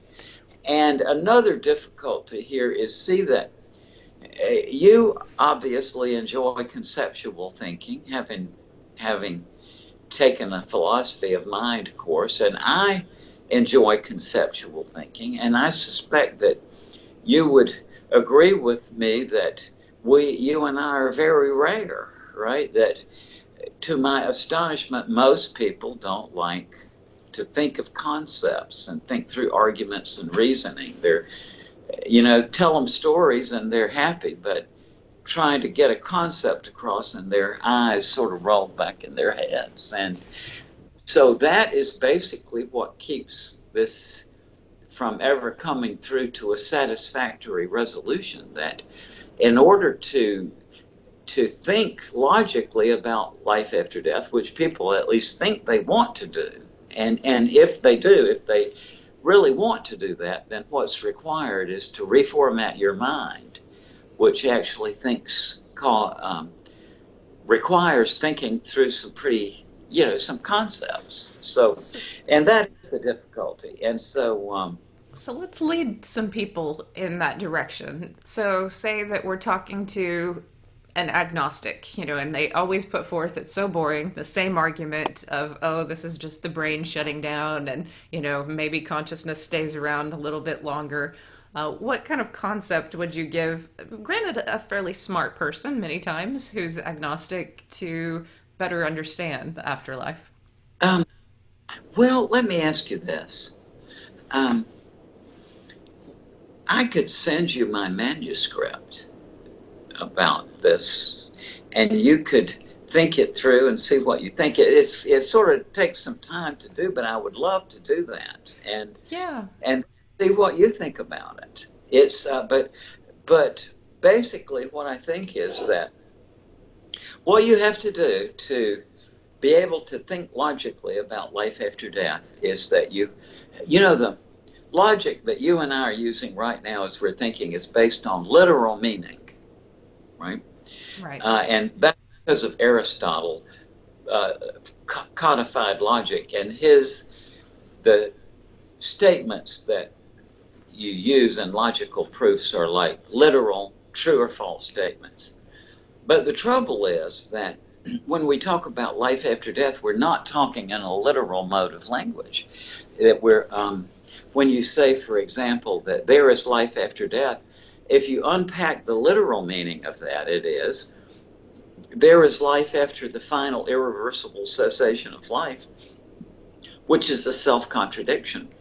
And another difficulty here is see that uh, you obviously enjoy conceptual thinking, having having taken a philosophy of mind course, and I enjoy conceptual thinking, and I suspect that you would agree with me that we, you and I are very rare, right? That to my astonishment, most people don't like to think of concepts and think through arguments and reasoning. They're, you know, tell them stories and they're happy, but trying to get a concept across and their eyes sort of roll back in their heads. And so that is basically what keeps this from ever coming through to a satisfactory resolution, that in order to to think logically about life after death, which people at least think they want to do, and, and if they do, if they really want to do that, then what's required is to reformat your mind, which actually thinks, call, um, requires thinking through some pretty, you know, some concepts. So, and that is the difficulty. And so, um, So let's lead some people in that direction. So say that we're talking to an agnostic, you know, and they always put forth, it's so boring, the same argument of, oh, this is just the brain shutting down and, you know, maybe consciousness stays around a little bit longer. Uh, what kind of concept would you give, granted a fairly smart person many times who's agnostic, to better understand the afterlife? um, well, let me ask you this. Um, I could send you my manuscript about this, and you could think it through and see what you think. It's it sort of takes some time to do, but I would love to do that and Yeah. and see what you think about it. It's uh, but but basically what I think is that what you have to do to be able to think logically about life after death is that you you know the logic that you and I are using right now as we're thinking is based on literal meaning. Right, Right. uh, and that's because of Aristotle, uh, codified logic, and his the statements that you use in logical proofs are like literal, true or false statements. But the trouble is that when we talk about life after death, we're not talking in a literal mode of language. That we're um, when you say, for example, that there is life after death. If you unpack the literal meaning of that, it is, there is life after the final irreversible cessation of life, which is a self-contradiction.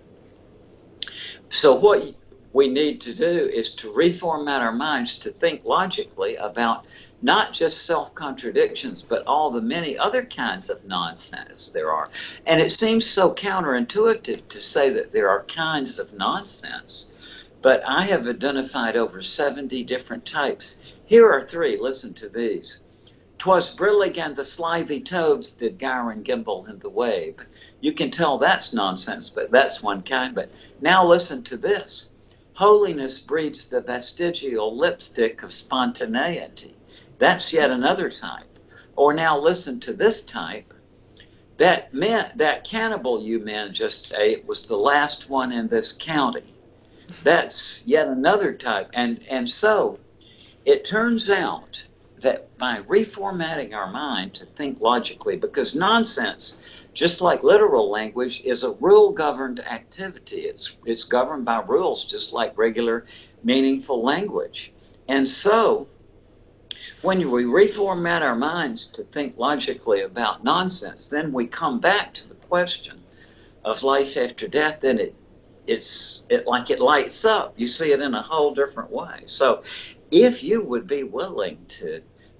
So what we need to do is to reformat our minds to think logically about not just self-contradictions, but all the many other kinds of nonsense there are. And it seems so counterintuitive to say that there are kinds of nonsense. But I have identified over seventy different types. Here are three. Listen to these. 'Twas brillig and the slithy toves did gyre and gimble in the wave. You can tell that's nonsense, but that's one kind. But now listen to this. Holiness breeds the vestigial lipstick of spontaneity. That's yet another type. Or now listen to this type. That men, that cannibal you men just ate was the last one in this county. That's yet another type. And, and so it turns out that by reformatting our mind to think logically, because nonsense, just like literal language, is a rule-governed activity. It's, it's governed by rules, just like regular, meaningful language. And so when we reformat our minds to think logically about nonsense, then we come back to the question of life after death, and it It's it like it lights up. You see it in a whole different way. So if you would be willing to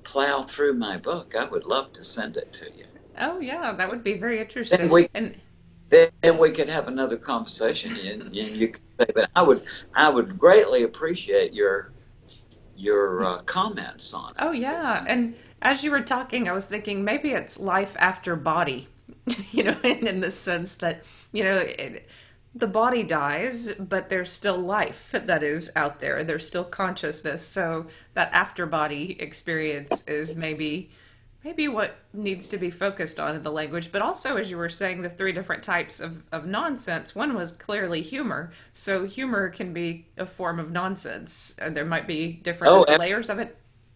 plow through my book, I would love to send it to you. Oh yeah, that would be very Then interesting. we And then we could have another conversation, and, and you could say that I would I would greatly appreciate your your uh, comments on it oh because yeah, and as you were talking, I was thinking maybe it's life after body, you know, in, in the sense that, you know, it, the body dies, but there's still life that is out there. There's still consciousness. So that after body experience is maybe maybe what needs to be focused on in the language. But also, as you were saying, the three different types of, of nonsense, one was clearly humor. So humor can be a form of nonsense. And there might be oh, different layers of it.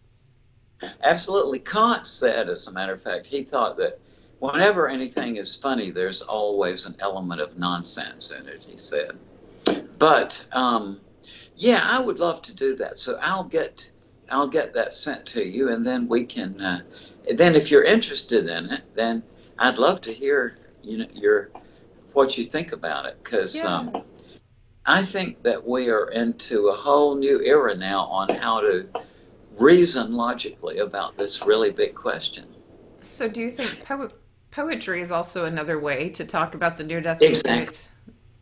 absolutely. Kant said, as a matter of fact, he thought that whenever anything is funny, there's always an element of nonsense in it, he said. But um, yeah, I would love to do that. So I'll get I'll get that sent to you, and then we can. Uh, then, if you're interested in it, then I'd love to hear you know your what you think about it, because Yeah. um, I think that we are into a whole new era now on how to reason logically about this really big question. So do you think po- poetry is also another way to talk about the near death Exactly. experience?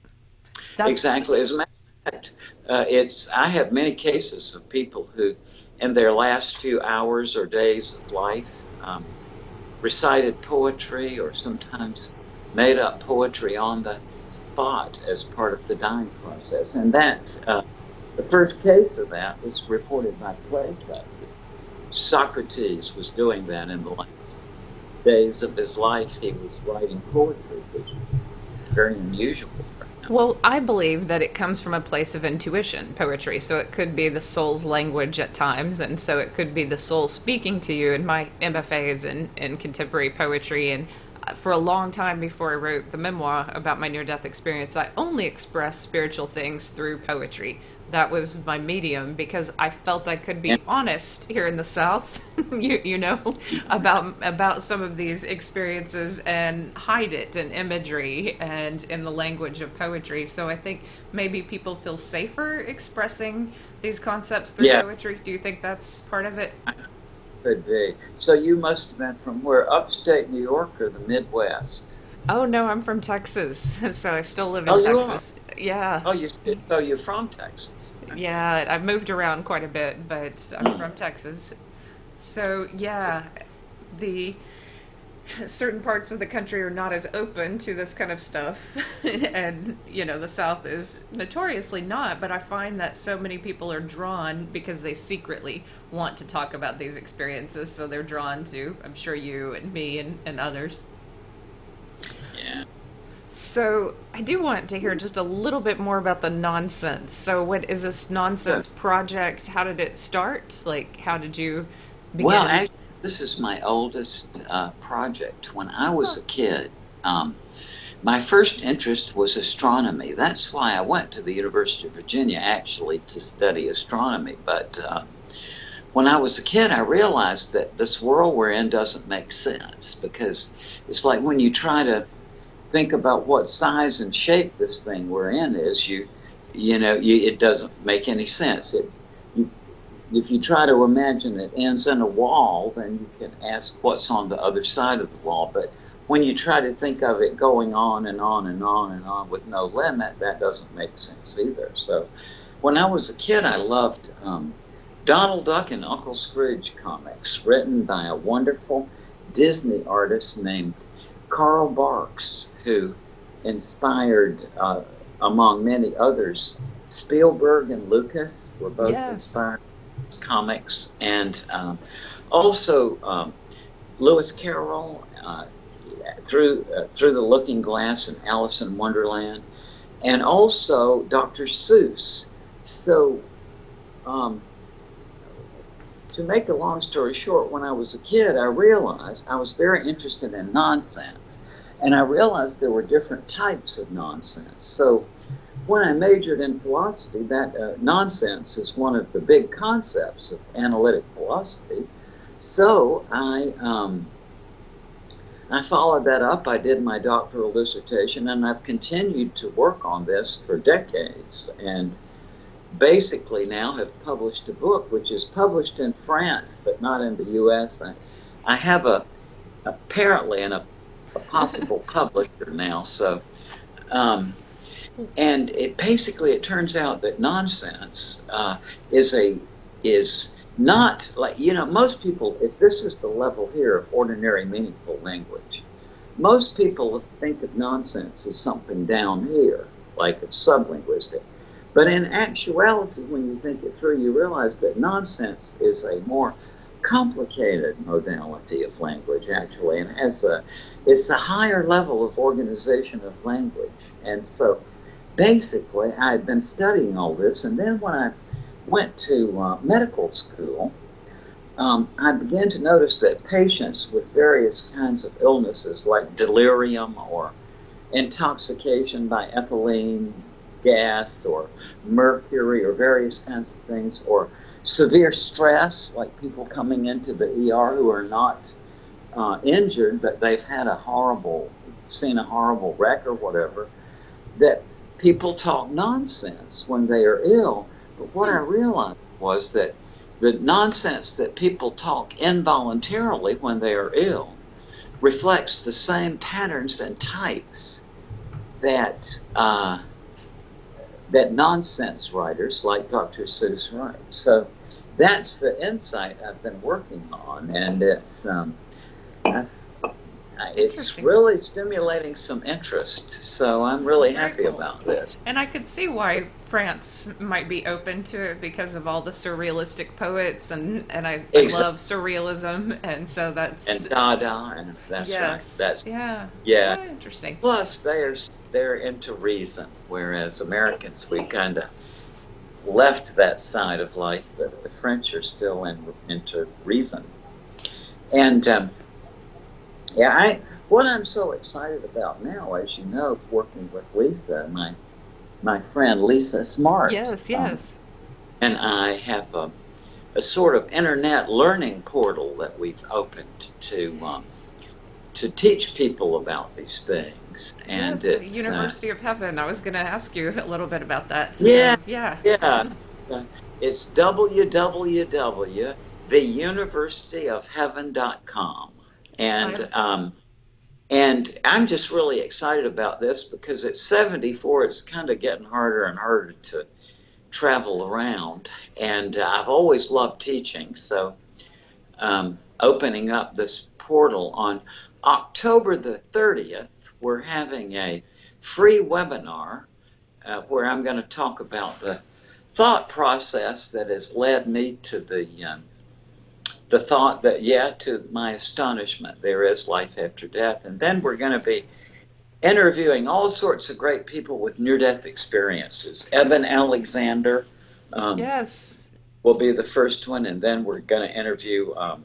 That's Exactly. As a matter of fact, uh, it's I have many cases of people who, in their last few hours or days of life, um, recited poetry or sometimes made up poetry on the spot as part of the dying process. And that uh, the first case of that was reported by Plato. Socrates was doing that in the last days of his life. He was writing poetry, which was very unusual for him. well, I believe that it comes from a place of intuition, poetry. So it could be the soul's language at times, and so it could be the soul speaking to you. And my M F A is in, in contemporary poetry, and for a long time before I wrote the memoir about my near death experience, I only expressed spiritual things through poetry. That was my medium because I felt I could And be honest here in the South, you, you know, about about some of these experiences and hide it in imagery and in the language of poetry. So I think maybe people feel safer expressing these concepts through yeah, poetry. Do you think that's part of it? could be. So you must have been from where? Upstate New York or the Midwest? Oh no, I'm from Texas, so I still live in Oh, you are. Texas. Yeah. Oh, you so you're from Texas. Yeah, I've moved around quite a bit, but I'm Hmm. from Texas. So, yeah, the certain parts of the country are not as open to this kind of stuff. And, you know, the South is notoriously not, but I find that so many people are drawn because they secretly want to talk about these experiences. So they're drawn to, I'm sure, you and me and, and others. Yeah. So I do want to hear just a little bit more about the nonsense. So what is this Good. nonsense project? How did it start? Like, how did you Well, begin? actually, this is my oldest uh, project. When I was Huh. a kid, um, my first interest was astronomy. That's why I went to the University of Virginia actually to study astronomy. But uh, when I was a kid, I realized that this world we're in doesn't make sense because it's like when you try to think about what size and shape this thing we're in is, you, you know, you, it doesn't make any sense. It, you, if you try to imagine it ends in a wall, then you can ask what's on the other side of the wall. But when you try to think of it going on and on and on and on with no limit, that doesn't make sense either. So when I was a kid, I loved um, Donald Duck and Uncle Scrooge comics written by a wonderful Disney artist named Carl Barks, who inspired, uh, among many others, Spielberg and Lucas were both Yes. inspired comics, and um, also um, Lewis Carroll uh, through uh, through the Looking Glass and Alice in Wonderland, and also Doctor Seuss. So, um, to make a long story short, when I was a kid, I realized I was very interested in nonsense, and I realized there were different types of nonsense. So when I majored in philosophy, that uh, nonsense is one of the big concepts of analytic philosophy. So I um, I followed that up. I did my doctoral dissertation, and I've continued to work on this for decades. And basically now have published a book, which is published in France, but not in the U S. I, I have a apparently an, a, a possible publisher now. So, um, and it basically it turns out that nonsense uh, is a is not like you know most people. If this is the level here of ordinary meaningful language, most people think of nonsense as something down here, like it's sublinguistic. But in actuality, when you think it through, you realize that nonsense is a more complicated modality of language, actually, and has a it's a higher level of organization of language. And so, basically, I had been studying all this, and then when I went to uh, medical school, um, I began to notice that patients with various kinds of illnesses, like delirium or intoxication by ethylene gas or mercury or various kinds of things, or severe stress, like people coming into the E R who are not uh, injured, but they've had a horrible, seen a horrible wreck or whatever, that people talk nonsense when they are ill. But what I realized was that the nonsense that people talk involuntarily when they are ill reflects the same patterns and types that uh, that nonsense writers like Doctor Seuss write. So that's the insight I've been working on, and it's um, I've, it's really stimulating some interest. So I'm really Very happy cool. about this. And I could see why France might be open to it because of all the surrealistic poets, and and I, I Exactly. love surrealism, and so that's And Dada, and that's yes, right. That's yeah, yeah. oh, interesting. Plus, they're they're into reason, whereas Americans we kind of left that side of life, but the French are still in, into reason. And um, yeah, I what I'm so excited about now, as you know, working with Lisa, my my friend Lisa Smart. Yes, yes. Um, and I have a, a sort of internet learning portal that we've opened to um, to teach people about these things. And Yes, the it's University uh, of Heaven. I was going to ask you a little bit about that. So, yeah, yeah. yeah. Uh, It's w w w dot the university of heaven dot com. And I'm, um, and I'm just really excited about this because at seventy-four, it's kind of getting harder and harder to travel around. And uh, I've always loved teaching. So um, opening up this portal on October the thirtieth, we're having a free webinar uh, where I'm going to talk about the thought process that has led me to the um, the thought that, yeah, to my astonishment, there is life after death. And then we're going to be interviewing all sorts of great people with near-death experiences. Evan Alexander um, yes. will be the first one, and then we're going to interview um,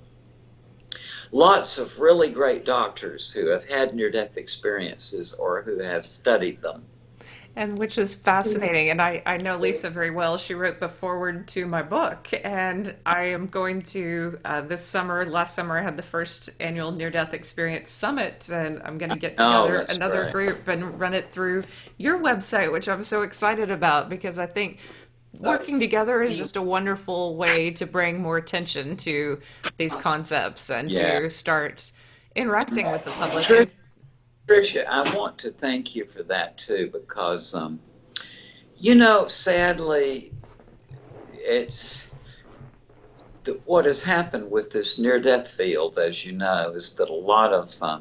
lots of really great doctors who have had near-death experiences or who have studied them. And which is fascinating. And I, I know Lisa very well. She wrote the foreword to my book. And I am going to, uh, this summer, last summer, I had the first annual Near Death Experience Summit. And I'm going to get Oh, together that's another right. group and run it through your website, which I'm so excited about because I think working together is just a wonderful way to bring more attention to these concepts and Yeah. to start interacting with the public. Trish, And Tricia, I want to thank you for that too, because, um, you know, sadly, it's the, what has happened with this near-death field, as you know, is that a lot of um,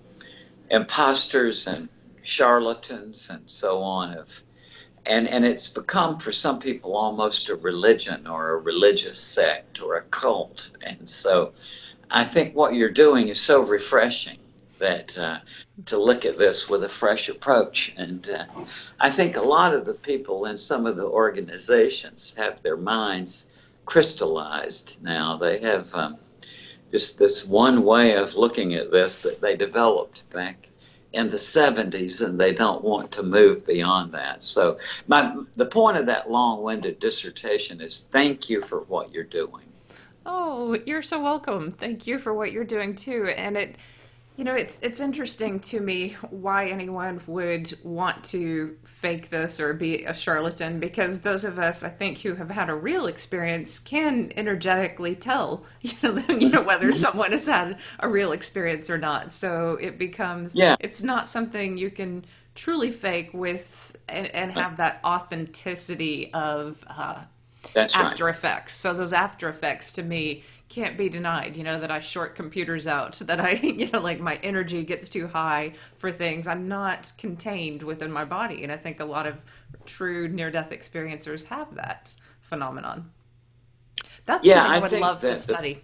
imposters and charlatans and so on have, and, and it's become for some people almost a religion or a religious sect or a cult. And so I think what you're doing is so refreshing that uh, to look at this with a fresh approach. And uh, I think a lot of the people in some of the organizations have their minds crystallized now. They have um, just this one way of looking at this that they developed back in the seventies, and they don't want to move beyond that. So my the point of that long-winded dissertation is thank you for what you're doing. oh, you're so welcome. Thank you for what you're doing too. And it You know, it's it's interesting to me why anyone would want to fake this or be a charlatan, because those of us, I think, who have had a real experience can energetically tell, you know, you know whether Mhm. someone has had a real experience or not. So it becomes, Yeah, it's not something you can truly fake with and, and have that authenticity of uh, that's right. after effects. So those after effects to me can't be denied, you know, that I short computers out, that I, you know, like my energy gets too high for things. I'm not contained within my body. And I think a lot of true near death experiencers have that phenomenon. That's Yeah, something I I would think love to that the study.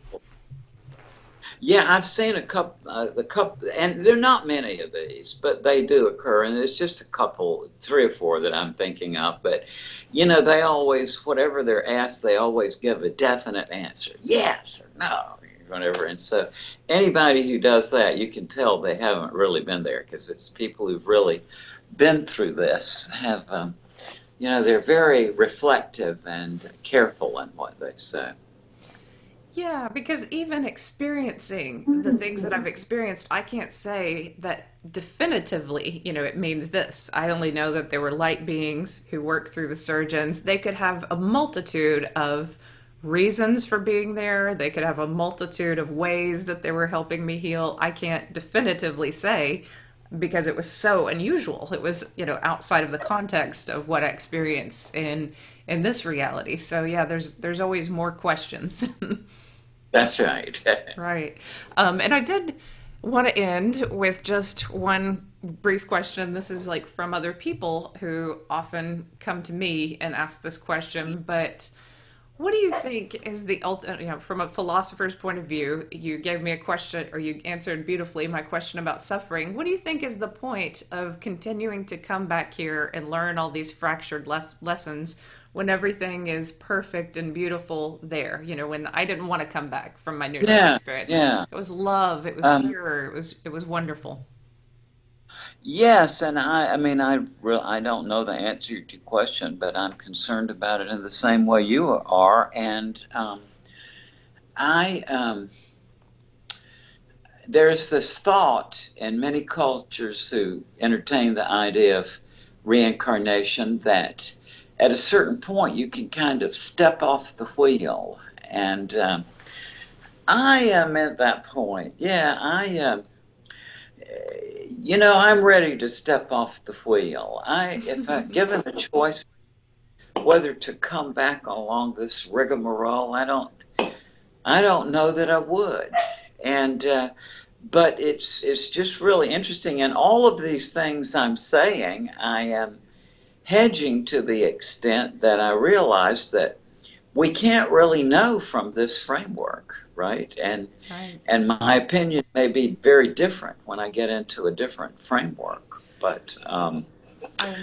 yeah, I've seen a couple, uh, the couple, and there are not many of these, but they do occur, and it's just a couple, three or four that I'm thinking of. But you know, they always, whatever they're asked, they always give a definite answer, yes or no, whatever. And so, anybody who does that, you can tell they haven't really been there, because it's people who've really been through this. Have um, you know, they're very reflective and careful in what they say. Yeah, because even experiencing the things that I've experienced, I can't say that definitively, you know, it means this. I only know that there were light beings who worked through the surgeons. They could have a multitude of reasons for being there, they could have a multitude of ways that they were helping me heal. I can't definitively say because it was so unusual. It was, you know, outside of the context of what I experienced in in this reality. So yeah, there's there's always more questions. That's right. Right. Um, and I did want to end with just one brief question. This is like from other people who often come to me and ask this question, but what do you think is the ultimate, you know, from a philosopher's point of view? You gave me a question, or you answered beautifully my question about suffering. What do you think is the point of continuing to come back here and learn all these fractured le- lessons when everything is perfect and beautiful there? You know, when I didn't want to come back from my near death Yeah, experience, yeah. it was love, it was Um, pure, it was it was wonderful. yes, and I, I mean, I, re- I don't know the answer to your question, but I'm concerned about it in the same way you are. And um, I, um, there's this thought in many cultures who entertain the idea of reincarnation that at a certain point you can kind of step off the wheel. And um, I am at that point. Yeah, I. Um, you know, I'm ready to step off the wheel. I, if I given the choice whether to come back along this rigmarole, I don't, I don't know that I would. And uh, but it's it's just really interesting. And all of these things I'm saying, I am hedging to the extent that I realize that we can't really know from this framework, right? And Right. and my opinion may be very different when I get into a different framework. But um, I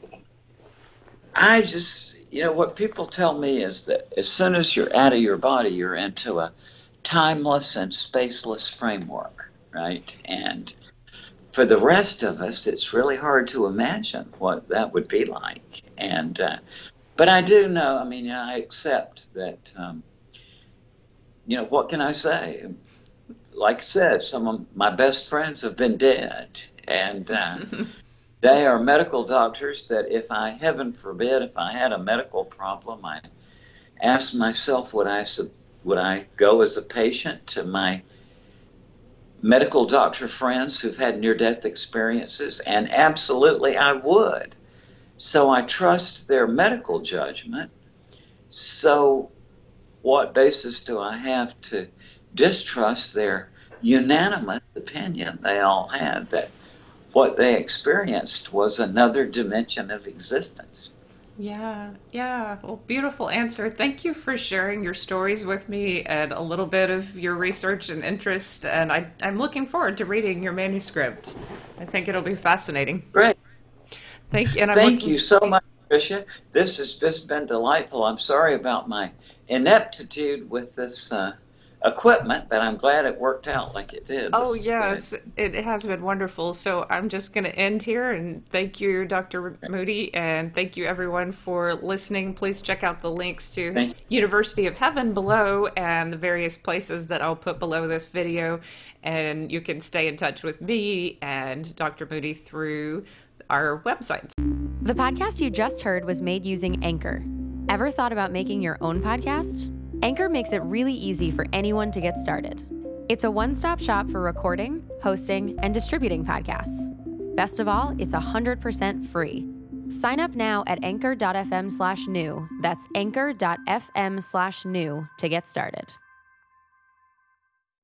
I just, you know, what people tell me is that as soon as you're out of your body, you're into a timeless and spaceless framework, right? And for the rest of us, it's really hard to imagine what that would be like. And, uh, but I do know, I mean, I accept that, um, you know, what can I say? Like I said, some of my best friends have been dead. And, uh, they are medical doctors that if I, heaven forbid, if I had a medical problem, I asked myself, would I would I go as a patient to my medical doctor friends who've had near-death experiences? And absolutely, I would. So I trust their medical judgment. So what basis do I have to distrust their unanimous opinion they all had that what they experienced was another dimension of existence? Yeah, yeah. Well, beautiful answer. Thank you for sharing your stories with me and a little bit of your research and interest. And I, I'm looking forward to reading your manuscript. I think it'll be fascinating. Great. Thank you. And I'm Thank looking, you so much, Tricia. This has just been delightful. I'm sorry about my ineptitude with this uh, equipment, but I'm glad it worked out like it did. Oh, This is good. yes, it has been wonderful. So I'm just going to end here and thank you, Doctor Moody, and thank you everyone for listening. Please check out the links to Thank University of Heaven below and the various places that I'll put below this video. And you can stay in touch with me and Doctor Moody through our websites. The podcast you just heard was made using Anchor. Ever thought about making your own podcast? Anchor makes it really easy for anyone to get started. It's a one-stop shop for recording, hosting, and distributing podcasts. Best of all, it's one hundred percent free. Sign up now at anchor.fm slash new. That's anchor.fm slash new to get started.